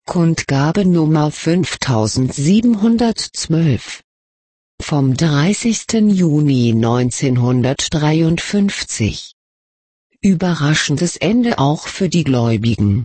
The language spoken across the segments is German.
Kundgabe Nummer 5712 vom 30. Juni 1953. Überraschendes Ende auch für die Gläubigen.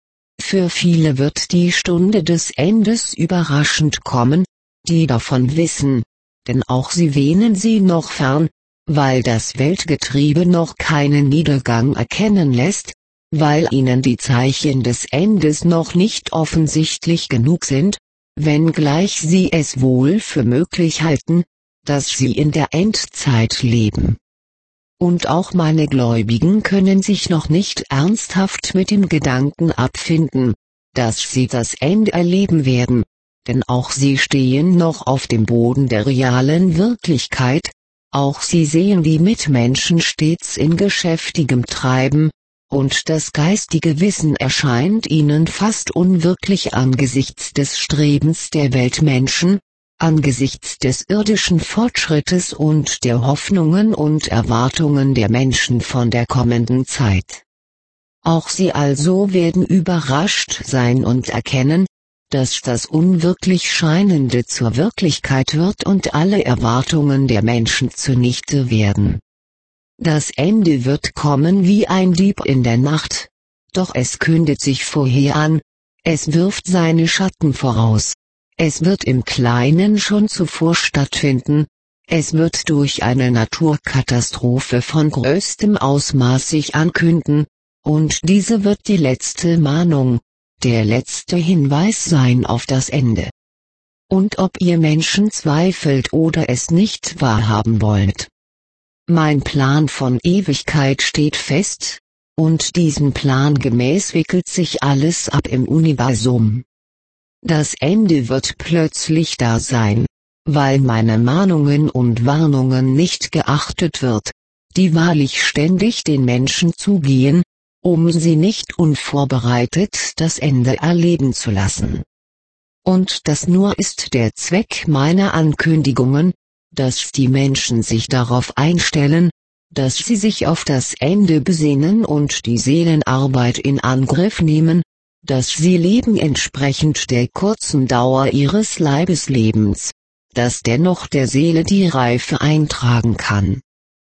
Für viele wird die Stunde des Endes überraschend kommen, die davon wissen, denn auch sie wähnen sie noch fern, weil das Weltgetriebe noch keinen Niedergang erkennen lässt, weil ihnen die Zeichen des Endes noch nicht offensichtlich genug sind, wenngleich sie es wohl für möglich halten, dass sie in der Endzeit leben. Und auch meine Gläubigen können sich noch nicht ernsthaft mit dem Gedanken abfinden, dass sie das Ende erleben werden, denn auch sie stehen noch auf dem Boden der realen Wirklichkeit, auch sie sehen die Mitmenschen stets in geschäftigem Treiben, und das geistige Wissen erscheint ihnen fast unwirklich angesichts des Strebens der Weltmenschen, angesichts des irdischen Fortschrittes und der Hoffnungen und Erwartungen der Menschen von der kommenden Zeit. Auch sie also werden überrascht sein und erkennen, dass das unwirklich Scheinende zur Wirklichkeit wird und alle Erwartungen der Menschen zunichte werden. Das Ende wird kommen wie ein Dieb in der Nacht, doch es kündet sich vorher an, es wirft seine Schatten voraus, es wird im Kleinen schon zuvor stattfinden, es wird durch eine Naturkatastrophe von größtem Ausmaß sich ankünden, und diese wird die letzte Mahnung, der letzte Hinweis sein auf das Ende. Und ob ihr Menschen zweifelt oder es nicht wahrhaben wollt, mein Plan von Ewigkeit steht fest, und diesem Plan gemäß wickelt sich alles ab im Universum. Das Ende wird plötzlich da sein, weil meine Mahnungen und Warnungen nicht geachtet wird, die wahrlich ständig den Menschen zugehen, um sie nicht unvorbereitet das Ende erleben zu lassen. Und das nur ist der Zweck meiner Ankündigungen, dass die Menschen sich darauf einstellen, dass sie sich auf das Ende besinnen und die Seelenarbeit in Angriff nehmen, dass sie leben entsprechend der kurzen Dauer ihres Leibeslebens, dass dennoch der Seele die Reife eintragen kann.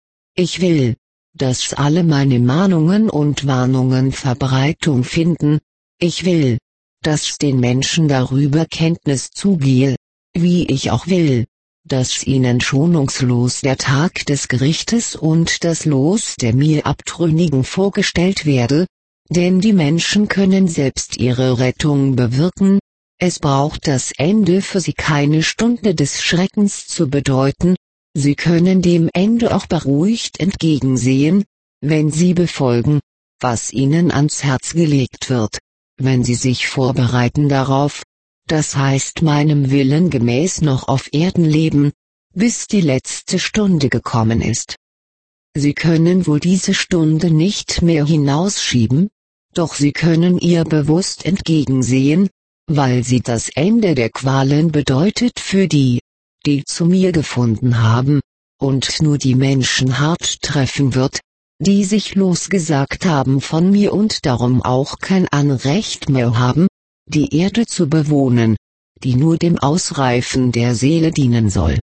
Ich will, dass alle meine Mahnungen und Warnungen Verbreitung finden, ich will, dass den Menschen darüber Kenntnis zugehe, wie ich auch will, dass ihnen schonungslos der Tag des Gerichtes und das Los der mir Abtrünnigen vorgestellt werde, denn die Menschen können selbst ihre Rettung bewirken, es braucht das Ende für sie keine Stunde des Schreckens zu bedeuten, sie können dem Ende auch beruhigt entgegensehen, wenn sie befolgen, was ihnen ans Herz gelegt wird, wenn sie sich vorbereiten darauf, das heißt meinem Willen gemäß noch auf Erden leben, bis die letzte Stunde gekommen ist. Sie können wohl diese Stunde nicht mehr hinausschieben, doch sie können ihr bewusst entgegensehen, weil sie das Ende der Qualen bedeutet für die, die zu mir gefunden haben, und nur die Menschen hart treffen wird, die sich losgesagt haben von mir und darum auch kein Anrecht mehr haben, die Erde zu bewohnen, die nur dem Ausreifen der Seele dienen soll.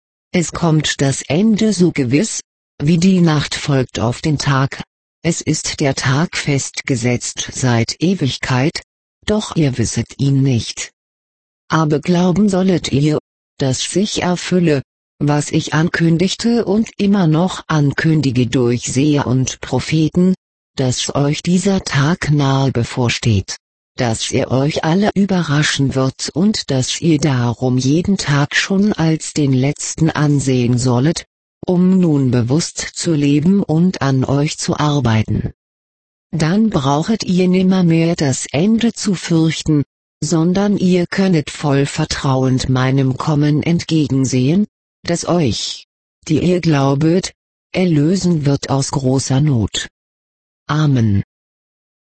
Es kommt das Ende so gewiss, wie die Nacht folgt auf den Tag, es ist der Tag festgesetzt seit Ewigkeit, doch ihr wisset ihn nicht. Aber glauben sollet ihr, dass sich erfülle, was ich ankündigte und immer noch ankündige durch Seher und Propheten, dass euch dieser Tag nahe bevorsteht, dass er euch alle überraschen wird und dass ihr darum jeden Tag schon als den letzten ansehen sollet, um nun bewusst zu leben und an euch zu arbeiten. Dann brauchet ihr nimmermehr das Ende zu fürchten, sondern ihr könnet voll vertrauend meinem Kommen entgegensehen, das euch, die ihr glaubet, erlösen wird aus großer Not. Amen.